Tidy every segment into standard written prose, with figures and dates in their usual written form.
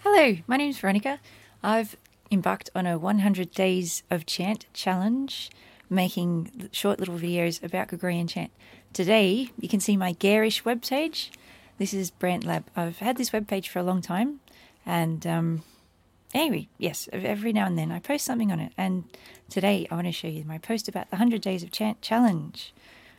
Hello, my name's Veronica. I've embarked on a 100 Days of Chant challenge, making short little videos about Gregorian chant. Today, you can see my garish webpage. This is Brant Lab. I've had this webpage for a long time, and anyway, yes, every now and then I post something on it. And today I want to show you my post about the 100 Days of Chant challenge.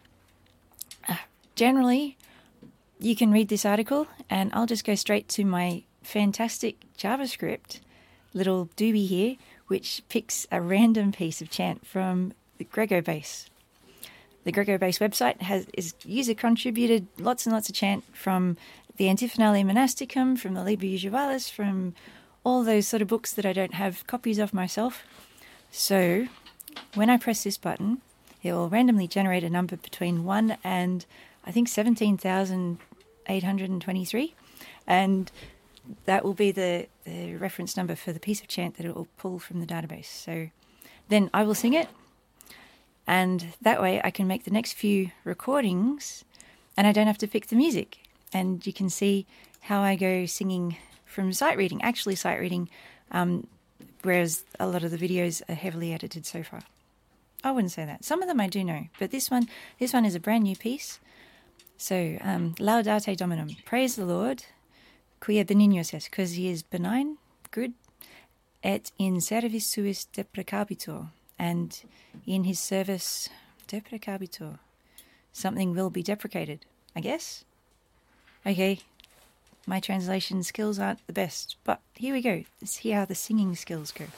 Generally, you can read this article, and I'll just go straight to my fantastic JavaScript little doobie here, which picks a random piece of chant from the GregoBase. The GregoBase website is user contributed, lots and lots of chant from the Antiphonale Monasticum, from the Liber Usualis, from all those sort of books that I don't have copies of myself. So when I press this button, it will randomly generate a number between 1 and I think 17,823, and that will be the reference number for the piece of chant that it will pull from the database. So then I will sing it, and that way I can make the next few recordings and I don't have to pick the music. And you can see how I go singing from sight reading, whereas a lot of the videos are heavily edited so far. I wouldn't say that. Some of them I do know, but this one is a brand new piece. So, Laudate Dominum, praise the Lord, quia benignus est, because he is benign, good, et in servis suis deprecabitur, and in his service deprecabitur. Something will be deprecated, I guess. Okay, my translation skills aren't the best, but here we go. Let's see how the singing skills go.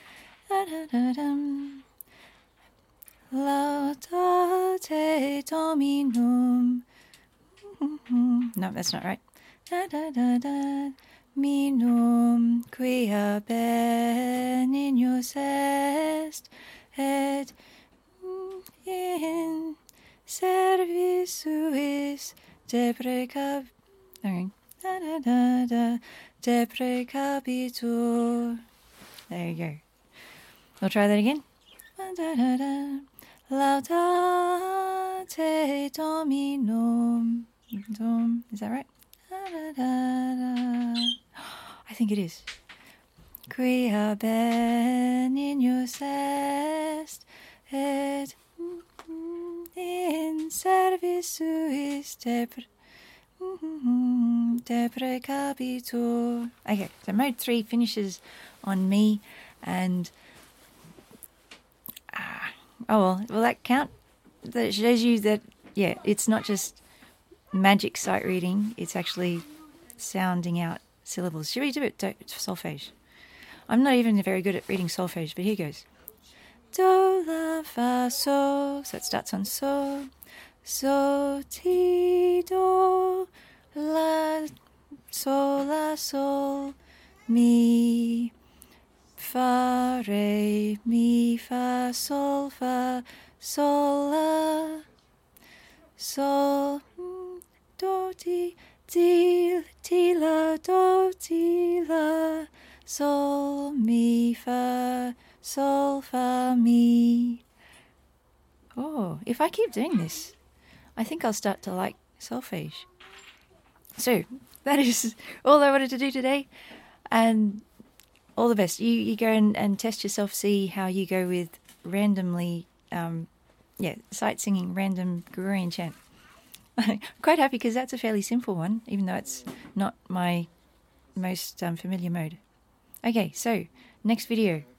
Laudate Dominum. No, that's not right. Minum quia benignus est, et in servis suis deprecabitur. There you go. We'll try that again. Laudate Dominum. Is that right? I think it is. Quia benignus est, et in servis suis deprecabitur. Okay, so mode 3 finishes on me, and will that count? That shows you that, yeah, it's not just magic sight reading, it's actually sounding out syllables. Should we do it solfege? I'm not even very good at reading solfege, but here goes. Do, la, fa, so. So it starts on so. So, ti, do, la, sol, mi, fa, re, mi, fa, sol, la, sol, do, ti, la, do, ti, la, sol, mi, fa, mi. Oh, if I keep doing this, I think I'll start to like solfege. So, that is all I wanted to do today, and all the best. You go and test yourself, see how you go with randomly, sight singing random Gregorian chant. I'm quite happy because that's a fairly simple one, even though it's not my most familiar mode. Okay, so next video.